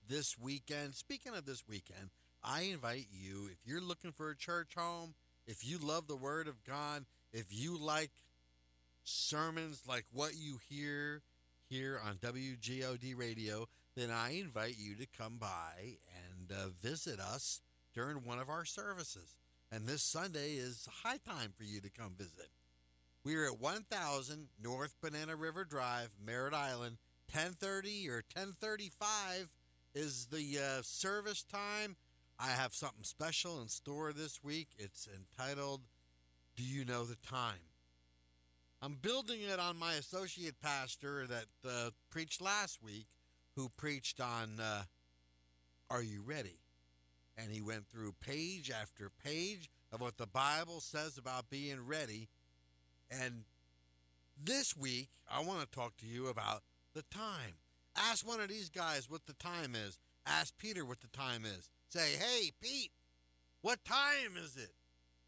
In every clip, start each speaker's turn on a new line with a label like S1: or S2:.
S1: this weekend. Speaking of this weekend, I invite you, if you're looking for a church home, if you love the Word of God, if you like sermons like what you hear here on WGOD Radio, then I invite you to come by and visit us during one of our services. And this Sunday is high time for you to come visit. We are at 1000 North Banana River Drive, Merritt Island. 10:30 or 10:35 is the service time. I have something special in store this week. It's entitled, Do You Know the Time? I'm building it on my associate pastor that preached last week, who preached on Are You Ready? And he went through page after page of what the Bible says about being ready. And this week, I want to talk to you about the time. Ask one of these guys what the time is. Ask Peter what the time is. Say, hey, Pete, what time is it?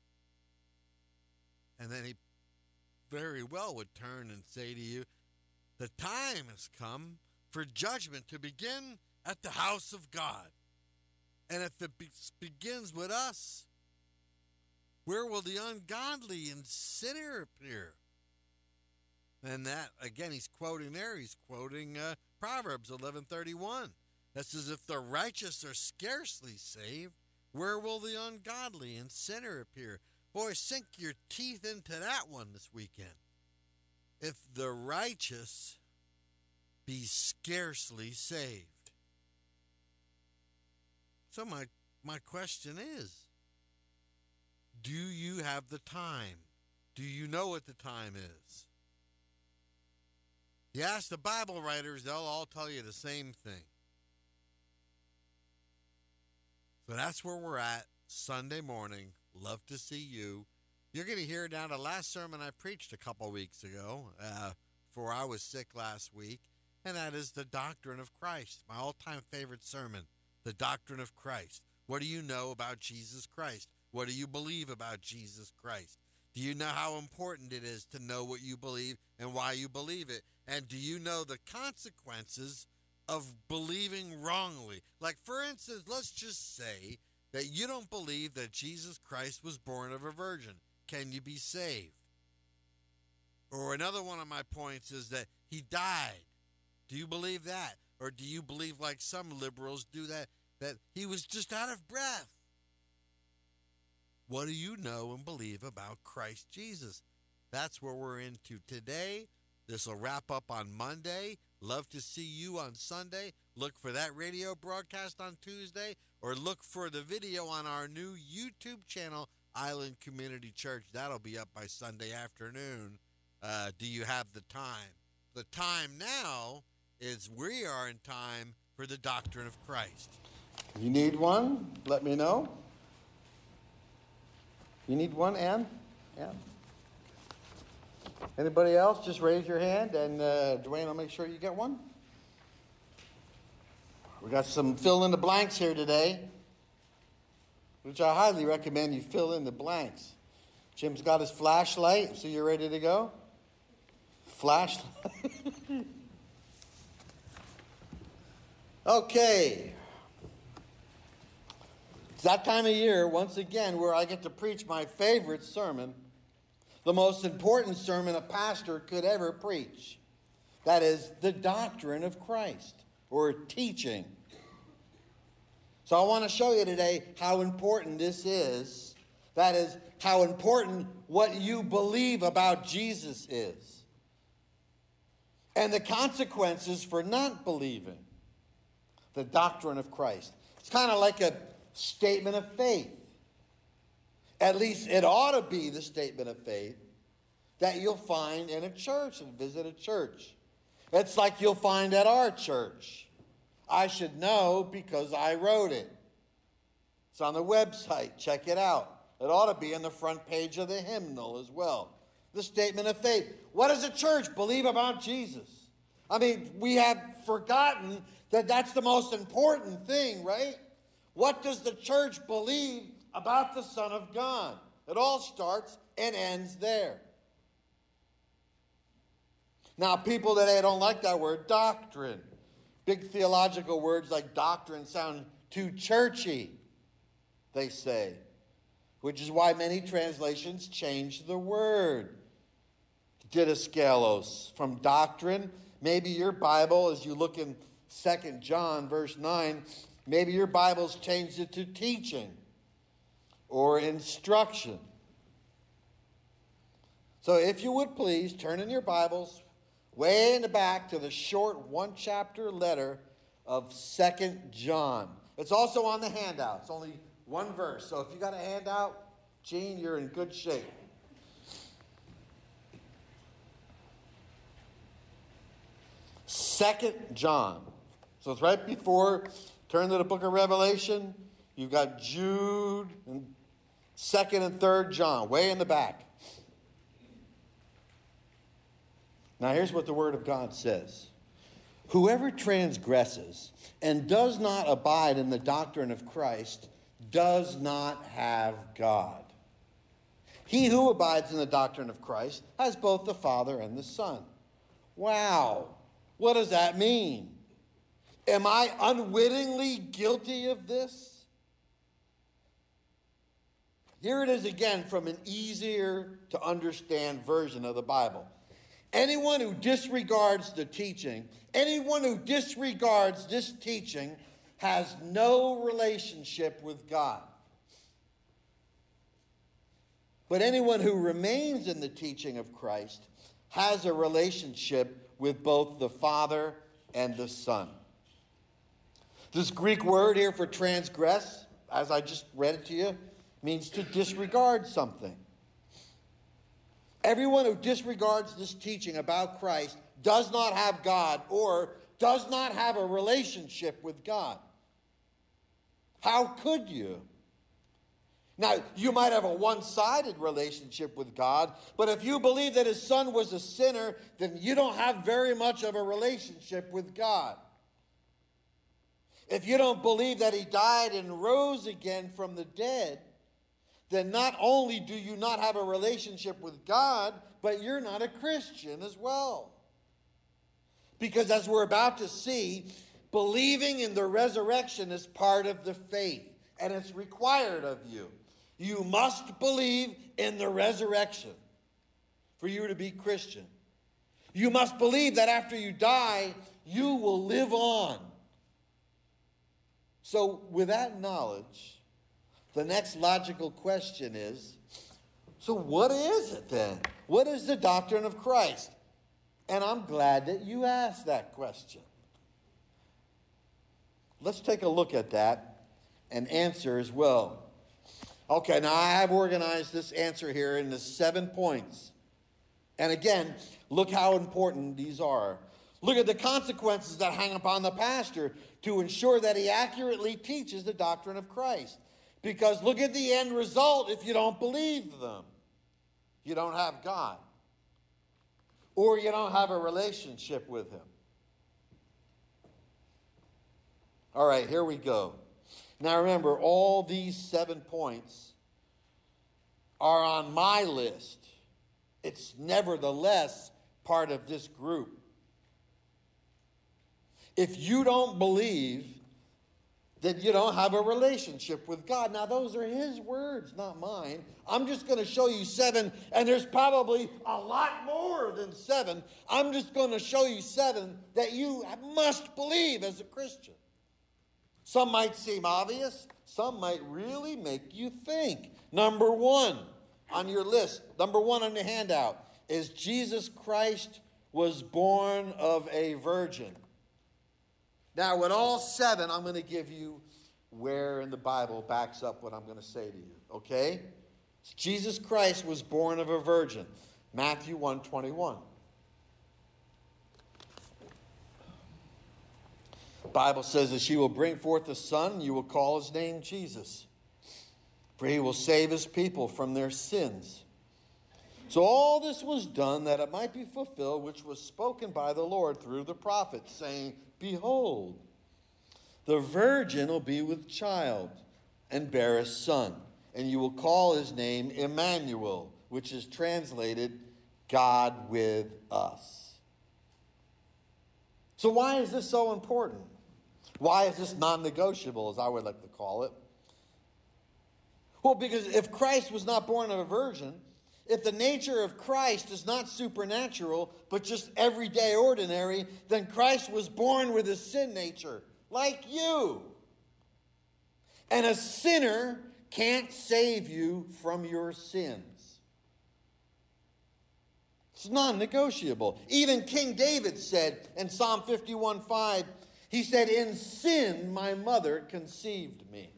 S1: And then he very well would turn and say to you, the time has come for judgment to begin at the house of God. And if it begins with us, where will the ungodly and sinner appear? And that, again, he's quoting Proverbs 11:31. That says, if the righteous are scarcely saved, where will the ungodly and sinner appear? Boy, sink your teeth into that one this weekend. If the righteous be scarcely saved. So my question is, do you have the time? Do you know what the time is? You ask the Bible writers, they'll all tell you the same thing. So that's where we're at Sunday morning. Love to see you. You're going to hear now the last sermon I preached a couple weeks ago, before I was sick last week, and that is the Doctrine of Christ, my all-time favorite sermon, the Doctrine of Christ. What do you know about Jesus Christ? What do you believe about Jesus Christ? Do you know how important it is to know what you believe and why you believe it? And do you know the consequences of believing wrongly? Like, for instance, let's just say that you don't believe that Jesus Christ was born of a virgin. Can you be saved? Or another one of my points is that he died. Do you believe that? Or do you believe, like some liberals do, that he was just out of breath? What do you know and believe about Christ Jesus? That's where we're into today. This will wrap up on Monday. Love to see you on Sunday. Look for that radio broadcast on Tuesday, or look for the video on our new YouTube channel, Island Community Church. That'll be up by Sunday afternoon. Do you have the time? The time now is we are in time for the Doctrine of Christ.
S2: You need one? Let me know. You need one, Ann? Yeah. Anybody else? Just raise your hand, and Dwayne will make sure you get one. We got some fill in the blanks here today, which I highly recommend you fill in the blanks. Jim's got his flashlight, so you're ready to go? Flashlight. Okay. It's that time of year, once again, where I get to preach my favorite sermon, the most important sermon a pastor could ever preach. That is the doctrine of Christ, or teaching. So I want to show you today how important this is. That is, how important what you believe about Jesus is. And the consequences for not believing the doctrine of Christ. It's kind of like a statement of faith. At least it ought to be the statement of faith that you'll find in a church and visit a church. It's like you'll find at our church. I should know because I wrote it. It's on the website. Check it out. It ought to be on the front page of the hymnal as well. The statement of faith. What does a church believe about Jesus? I mean, we have forgotten that that's the most important thing, right? What does the church believe about the Son of God? It all starts and ends there. Now, people today don't like that word doctrine. Big theological words like doctrine sound too churchy, they say, which is why many translations change the word. Didaskalos, from doctrine. Maybe your Bible, as you look in 2 John verse 9, maybe your Bible's changed it to teaching or instruction. So if you would please, turn in your Bibles way in the back to the short one-chapter letter of 2 John. It's also on the handout. It's only one verse. So if you got a handout, Gene, you're in good shape. 2 John. So it's right before, turn to the book of Revelation. You've got Jude, and 2nd and 3rd John, way in the back. Now here's what the Word of God says. Whoever transgresses and does not abide in the doctrine of Christ does not have God. He who abides in the doctrine of Christ has both the Father and the Son. Wow. What does that mean? Am I unwittingly guilty of this? Here it is again from an easier to understand version of the Bible. Anyone who disregards the teaching, anyone who disregards this teaching has no relationship with God. But anyone who remains in the teaching of Christ has a relationship with both the Father and the Son. This Greek word here for transgress, as I just read it to you, means to disregard something. Everyone who disregards this teaching about Christ does not have God or does not have a relationship with God. How could you? Now, you might have a one-sided relationship with God, but if you believe that his son was a sinner, then you don't have very much of a relationship with God. If you don't believe that he died and rose again from the dead, then not only do you not have a relationship with God, but you're not a Christian as well. Because as we're about to see, believing in the resurrection is part of the faith, and it's required of you. You must believe in the resurrection for you to be Christian. You must believe that after you die, you will live on. So with that knowledge, the next logical question is, so what is it then? What is the doctrine of Christ? And I'm glad that you asked that question. Let's take a look at that and answer as well. Okay, now I have organized this answer here into 7 points. And again, look how important these are. Look at the consequences that hang upon the pastor to ensure that he accurately teaches the doctrine of Christ. Because look at the end result if you don't believe them. You don't have God. Or you don't have a relationship with him. All right, here we go. Now remember, all these 7 points are on my list. It's nevertheless part of this group. If you don't believe, then you don't have a relationship with God. Now those are his words, not mine. I'm just going to show you 7, and there's probably a lot more than 7. I'm just going to show you 7 that you must believe as a Christian. Some might seem obvious. Some might really make you think. Number 1 on your list, number 1 on the handout, is Jesus Christ was born of a virgin. Now, with all 7, I'm going to give you where in the Bible backs up what I'm going to say to you, okay? Jesus Christ was born of a virgin. Matthew 1:21. The Bible says that she will bring forth a son, and you will call his name Jesus. For he will save his people from their sins. So all this was done that it might be fulfilled, which was spoken by the Lord through the prophets, saying, Behold, the virgin will be with child and bear a son, and you will call his name Emmanuel, which is translated God with us. So why is this so important? Why is this non-negotiable, as I would like to call it? Well, because if Christ was not born of a virgin, if the nature of Christ is not supernatural, but just everyday ordinary, then Christ was born with a sin nature, like you. And a sinner can't save you from your sins. It's non-negotiable. Even King David said in Psalm 51:5, he said, "In sin my mother conceived me."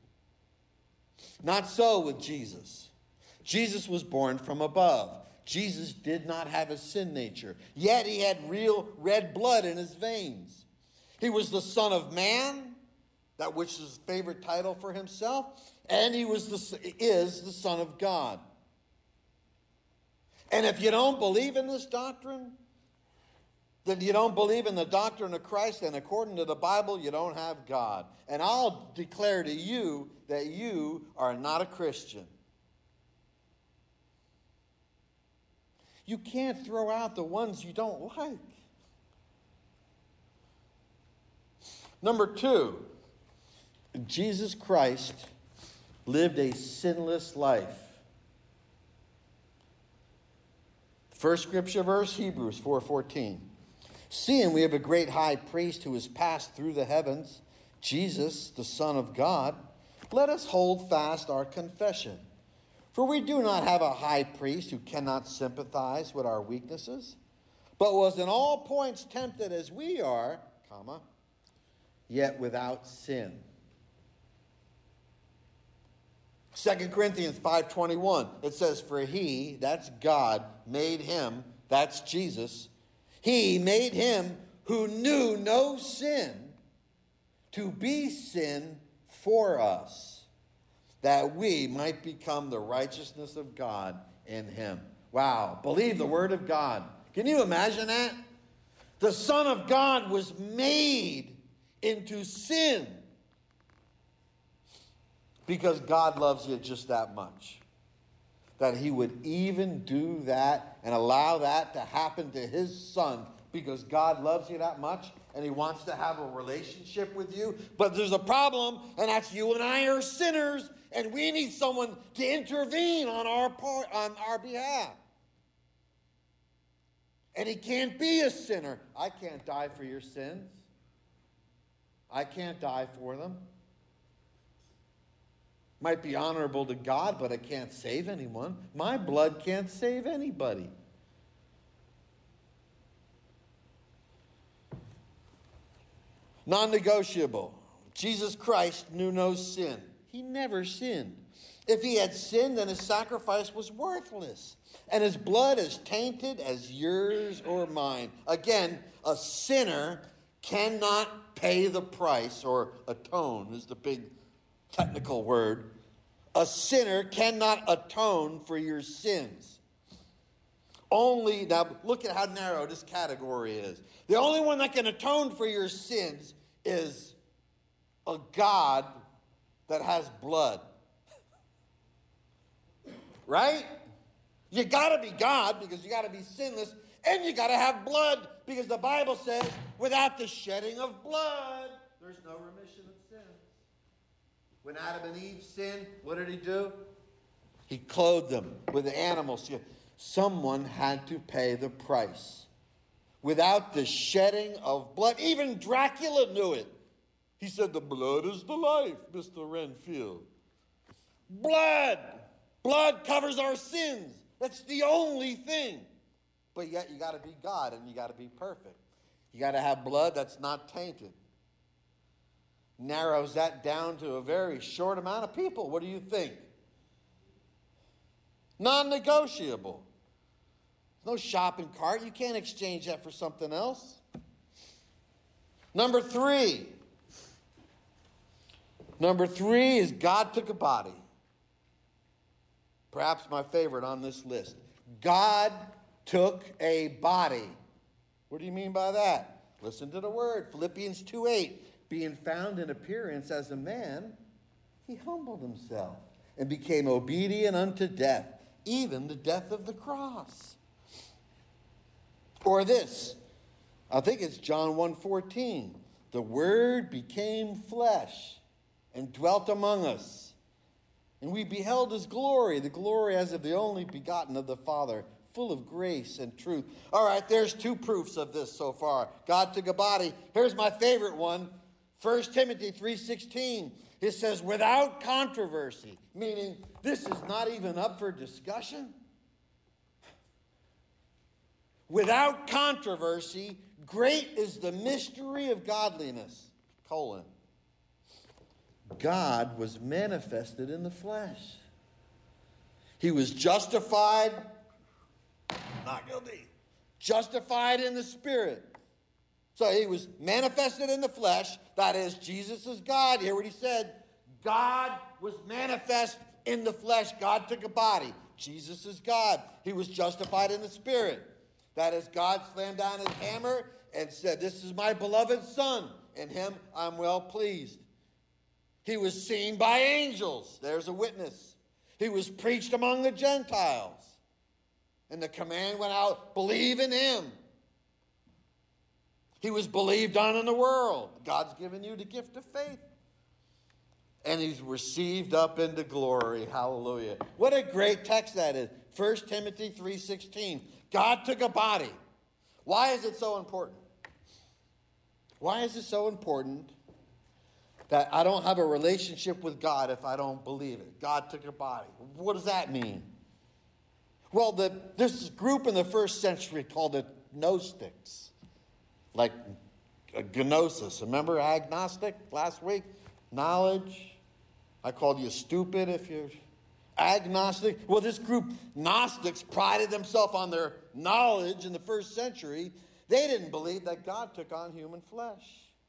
S2: Not so with Jesus. Jesus was born from above. Jesus did not have a sin nature, yet he had real red blood in his veins. He was the Son of Man, that which is his favorite title for himself, and he is the Son of God. And if you don't believe in this doctrine, then you don't believe in the doctrine of Christ, and according to the Bible, you don't have God. And I'll declare to you that you are not a Christian. You can't throw out the ones you don't like. Number 2, Jesus Christ lived a sinless life. First scripture verse, Hebrews 4:14. Seeing we have a great high priest who has passed through the heavens, Jesus, the Son of God, let us hold fast our confession. For we do not have a high priest who cannot sympathize with our weaknesses, but was in all points tempted as we are, yet without sin. 2 Corinthians 5:21, it says, "For he," that's God, "made him," that's Jesus, "he made him who knew no sin to be sin for us, that we might become the righteousness of God in him." Wow, believe the word of God. Can you imagine that? The Son of God was made into sin because God loves you just that much, that he would even do that and allow that to happen to his Son, because God loves you that much and he wants to have a relationship with you. But there's a problem, and that's you and I are sinners, and we need someone to intervene on our behalf. And he can't be a sinner. I can't die for your sins. I can't die for them. Might be honorable to God, but it can't save anyone. My blood can't save anybody. Non-negotiable. Jesus Christ knew no sin. He never sinned. If he had sinned, then his sacrifice was worthless, and his blood as tainted as yours or mine. Again, a sinner cannot pay the price, or atone is the big technical word. A sinner cannot atone for your sins. Only, now look at how narrow this category is. The only one that can atone for your sins is a God that has blood. Right? You got to be God because you got to be sinless, and you got to have blood because the Bible says without the shedding of blood, there's no remission of sins. When Adam and Eve sinned, what did he do? He clothed them with the animal skin. Someone had to pay the price. Without the shedding of blood, even Dracula knew it. He said, "The blood is the life, Mr. Renfield." Blood. Blood covers our sins. That's the only thing. But yet you got to be God and you got to be perfect. You got to have blood that's not tainted. Narrows that down to a very short amount of people. What do you think? Non-negotiable. No shopping cart. You can't exchange that for something else. Number 3. Number 3 is God took a body. Perhaps my favorite on this list. God took a body. What do you mean by that? Listen to the word. Philippians 2:8. Being found in appearance as a man, he humbled himself and became obedient unto death, even the death of the cross. Or this, I think it's John 1:14. The Word became flesh and dwelt among us. And we beheld his glory, the glory as of the only begotten of the Father, full of grace and truth. All right, there's two proofs of this so far. God took a body. Here's my favorite one. 1 Timothy 3:16. It says, without controversy, meaning this is not even up for discussion. Without controversy, great is the mystery of godliness. God was manifested in the flesh. He was justified, not guilty, justified in the Spirit. So he was manifested in the flesh. That is, Jesus is God. Hear what he said. God was manifest in the flesh. God took a body. Jesus is God. He was justified in the Spirit. That is, God slammed down his hammer and said, this is my beloved Son. In him I'm well pleased. He was seen by angels. There's a witness. He was preached among the Gentiles. And the command went out, believe in him. He was believed on in the world. God's given you the gift of faith. And he's received up into glory. Hallelujah. What a great text that is. 1 Timothy 3:16. God took a body. Why is it so important? Why is it so important that I don't have a relationship with God if I don't believe it? God took a body. What does that mean? Well, this group in the first century called it Gnostics. Like gnosis. Remember agnostic last week? Knowledge. I called you stupid if you're agnostic. Well, this group, Gnostics, prided themselves on their knowledge in the first century. They didn't believe that God took on human flesh.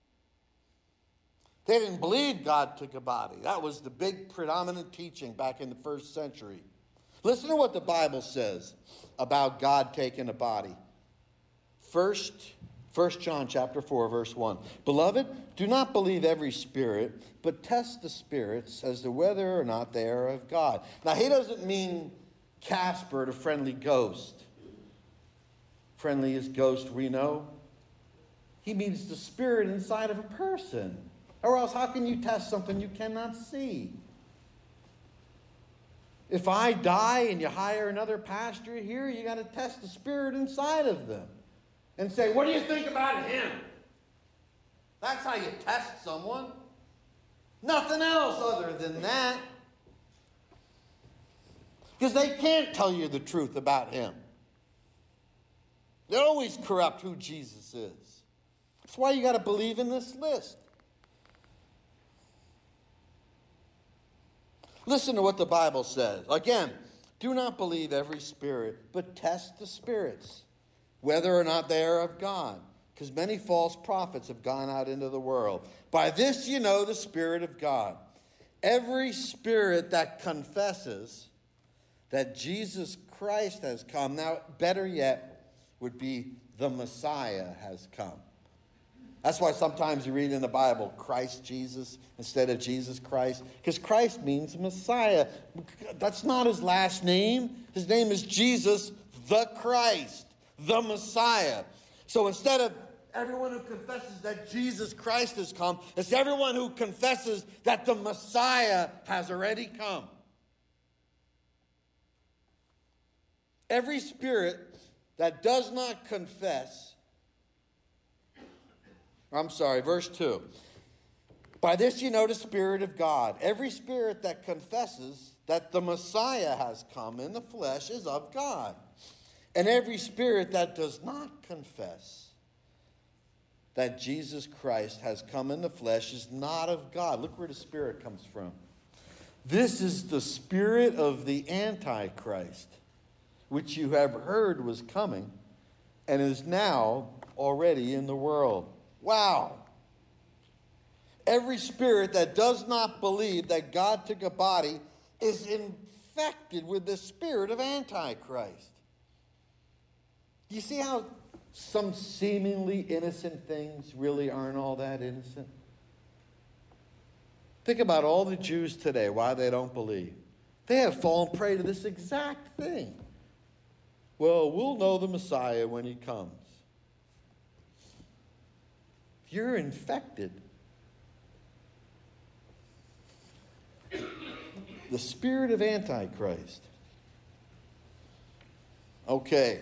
S2: They didn't believe God took a body. That was the big predominant teaching back in the first century. Listen to what the Bible says about God taking a body. First John chapter 4, verse 1. Beloved, do not believe every spirit, but test the spirits as to whether or not they are of God. Now, he doesn't mean Casper, the friendly ghost. Friendliest ghost we know. He means the spirit inside of a person. Or else how can you test something you cannot see? If I die and you hire another pastor here, you got to test the spirit inside of them. And say, what do you think about him? That's how you test someone. Nothing else other than that. Because they can't tell you the truth about him. They always corrupt who Jesus is. That's why you got to believe in this list. Listen to what the Bible says. Again, do not believe every spirit, but test the spirits, whether or not they are of God, because many false prophets have gone out into the world. By this you know the Spirit of God. Every spirit that confesses that Jesus Christ has come, now better yet would be the Messiah has come. That's why sometimes you read in the Bible, Christ Jesus instead of Jesus Christ, because Christ means Messiah. That's not his last name. His name is Jesus the Christ, the Messiah. So instead of everyone who confesses that Jesus Christ has come, it's everyone who confesses that the Messiah has already come. Every spirit that does not confess, verse 2. By this you know the Spirit of God. Every spirit that confesses that the Messiah has come in the flesh is of God. And every spirit that does not confess that Jesus Christ has come in the flesh is not of God. Look where the Spirit comes from. This is the spirit of the Antichrist, which you have heard was coming and is now already in the world. Wow. Every spirit that does not believe that God took a body is infected with the spirit of Antichrist. Do you see how some seemingly innocent things really aren't all that innocent? Think about all the Jews today, why they don't believe. They have fallen prey to this exact thing. Well, we'll know the Messiah when he comes. You're infected. The spirit of Antichrist. Okay.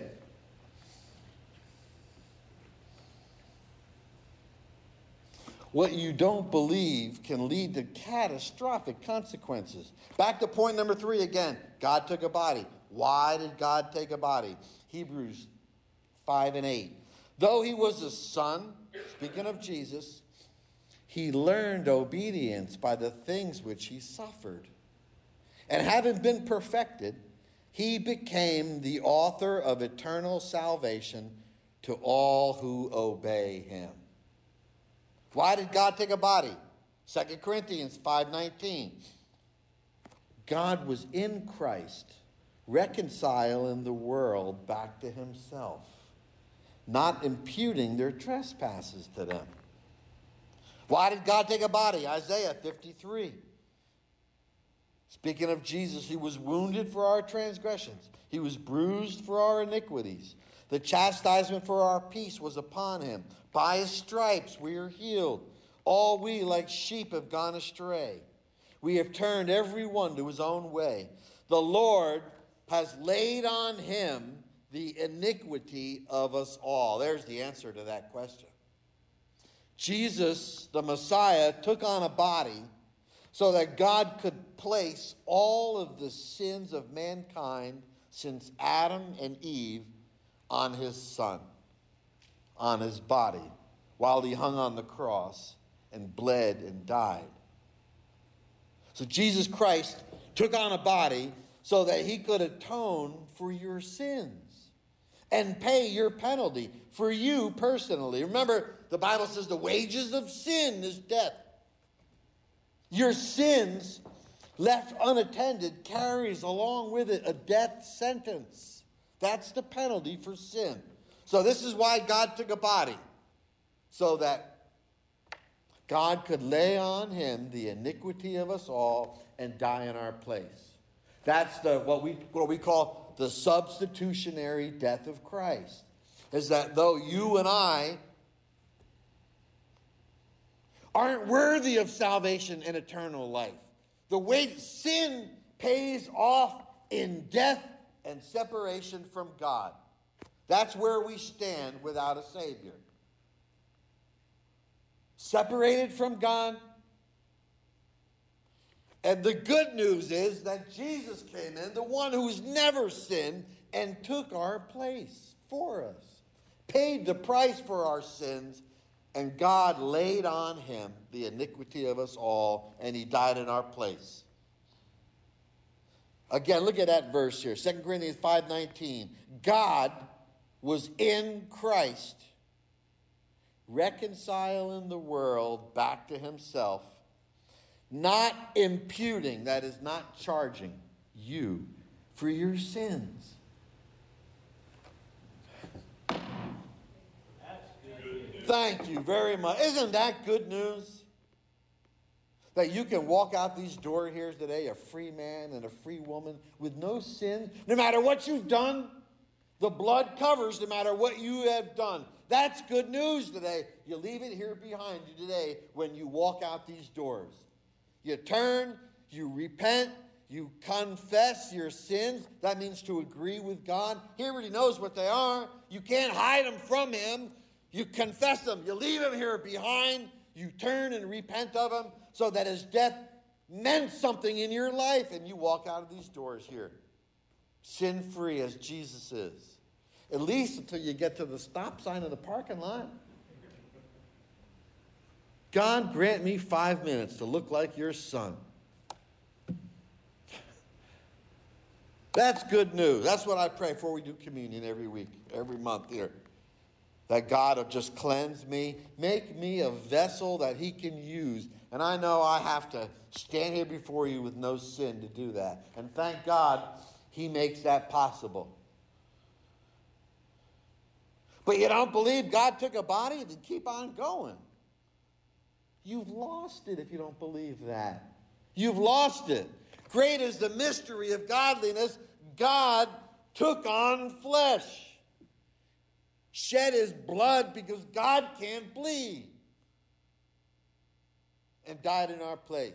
S2: What you don't believe can lead to catastrophic consequences. Back to point number 3 again. God took a body. Why did God take a body? Hebrews 5 and 8. Though he was a son, speaking of Jesus, he learned obedience by the things which he suffered. And having been perfected, he became the author of eternal salvation to all who obey him. Why did God take a body? 2 Corinthians 5:19. God was in Christ, reconciling the world back to himself, not imputing their trespasses to them. Why did God take a body? Isaiah 53. Speaking of Jesus, he was wounded for our transgressions. He was bruised for our iniquities. The chastisement for our peace was upon him. By his stripes we are healed. All we like sheep have gone astray. We have turned every one to his own way. The Lord has laid on him the iniquity of us all. There's the answer to that question. Jesus, the Messiah, took on a body so that God could place all of the sins of mankind since Adam and Eve on his son, on his body, while he hung on the cross and bled and died. So Jesus Christ took on a body so that he could atone for your sins and pay your penalty for you personally. Remember, the Bible says the wages of sin is death. Your sins left unattended carries along with it a death sentence. That's the penalty for sin. So this is why God took a body, so that God could lay on him the iniquity of us all and die in our place. That's what we call the substitutionary death of Christ. Is that though you and I aren't worthy of salvation and eternal life, the way sin pays off in death and separation from God. That's where we stand without a Savior. Separated from God. And the good news is that Jesus came in, the one who's never sinned, and took our place for us. Paid the price for our sins, and God laid on him the iniquity of us all, and he died in our place. Again, look at that verse here, 2 Corinthians 5:19. God was in Christ, reconciling the world back to himself, not imputing, that is, not charging you for your sins. Thank you very much. Isn't that good news? That you can walk out these doors here today, a free man and a free woman with no sin. No matter what you've done, the blood covers no matter what you have done. That's good news today. You leave it here behind you today when you walk out these doors. You turn, you repent, you confess your sins. That means to agree with God. He already knows what they are. You can't hide them from him. You confess them. You leave them here behind. You turn and repent of them so that his death meant something in your life. And you walk out of these doors here, sin-free as Jesus is. At least until you get to the stop sign of the parking lot. God, grant me 5 minutes to look like your son. That's good news. That's what I pray before we do communion every week, every month here. That God will just cleanse me, make me a vessel that he can use. And I know I have to stand here before you with no sin to do that. And thank God he makes that possible. But you don't believe God took a body? Then keep on going. You've lost it if you don't believe that. You've lost it. Great is the mystery of godliness. God took on flesh. Shed his blood because God can't bleed. and died in our place.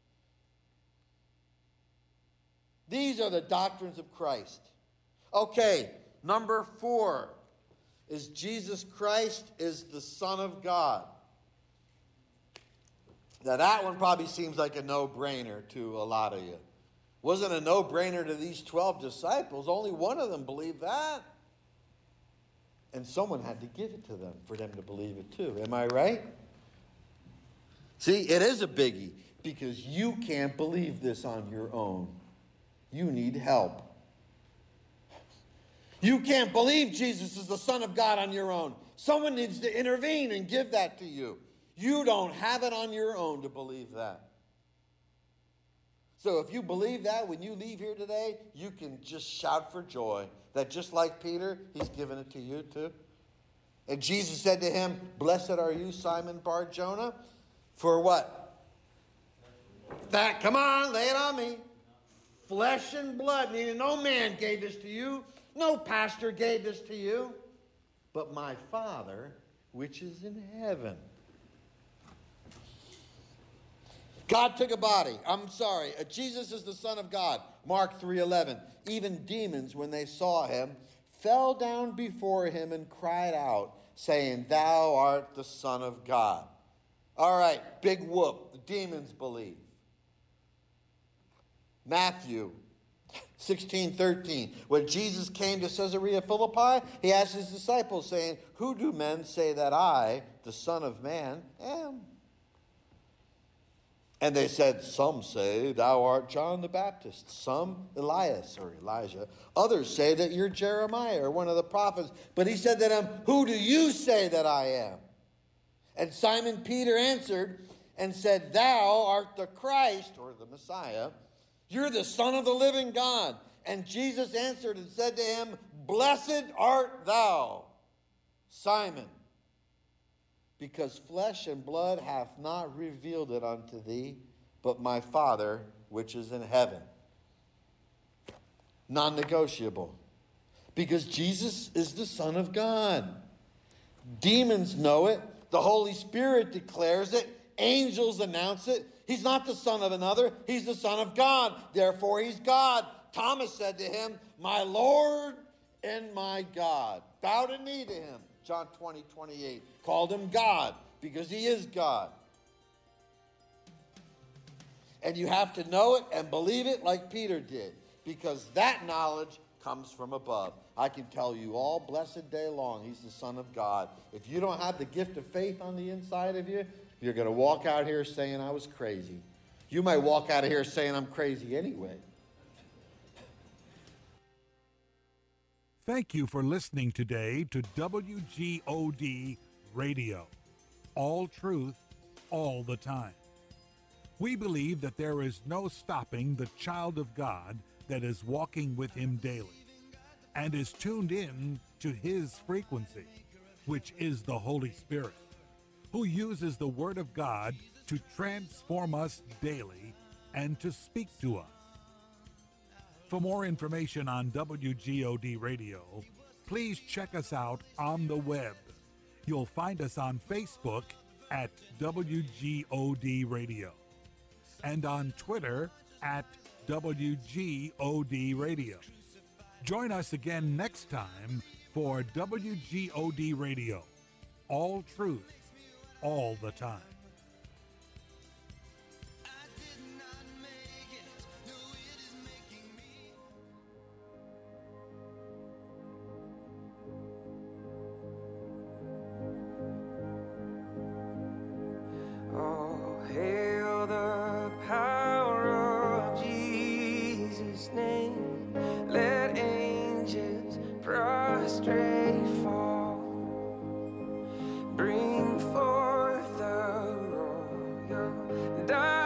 S2: These are the doctrines of Christ. Okay, number 4 is Jesus Christ is the Son of God. Now that one probably seems like a no-brainer to a lot of you. Wasn't a no-brainer to these 12 disciples. Only one of them believed that. And someone had to give it to them for them to believe it too. Am I right? See, it is a biggie because you can't believe this on your own. You need help. You can't believe Jesus is the Son of God on your own. Someone needs to intervene and give that to you. You don't have it on your own to believe that. So if you believe that when you leave here today, you can just shout for joy that just like Peter, he's given it to you too. And Jesus said to him, "Blessed are you, Simon Bar-Jonah, for what? That, come on, lay it on me. Flesh and blood, meaning no man gave this to you. No pastor gave this to you, but my Father, which is in heaven." God took a body. Jesus is the Son of God. Mark 3:11. Even demons, when they saw him, fell down before him and cried out, saying, "Thou art the Son of God." All right, big whoop. The demons believe. Matthew 16:13. When Jesus came to Caesarea Philippi, he asked his disciples, saying, "Who do men say that I, the Son of Man, am?" And they said, "Some say thou art John the Baptist, some Elias or Elijah. Others say that you're Jeremiah or one of the prophets." But he said to them, "Who do you say that I am?" And Simon Peter answered and said, "Thou art the Christ," or the Messiah. "You're the Son of the living God." And Jesus answered and said to him, "Blessed art thou, Simon, because flesh and blood hath not revealed it unto thee, but my Father which is in heaven." Non-negotiable. Because Jesus is the Son of God. Demons know it. The Holy Spirit declares it. Angels announce it. He's not the son of another. He's the Son of God. Therefore, he's God. Thomas said to him, "My Lord and my God." Bowed a knee to him. John 20:28. Called him God because he is God. And you have to know it and believe it like Peter did, because that knowledge comes from above. I can tell you all blessed day long, he's the Son of God. If you don't have the gift of faith on the inside of you, you're going to walk out here saying I was crazy. You might walk out of here saying I'm crazy anyway.
S3: Thank you for listening today to WGOD Radio. All truth, all the time. We believe that there is no stopping the child of God that is walking with him daily and is tuned in to his frequency, which is the Holy Spirit, who uses the Word of God to transform us daily and to speak to us. For more information on WGOD Radio, please check us out on the web. You'll find us on Facebook at WGOD Radio and on Twitter at WGOD Radio. Join us again next time for WGOD Radio. All truth, all the time.
S4: Oh, hail the power of Jesus' name. Let angels prostrate fall. Bring forth the royal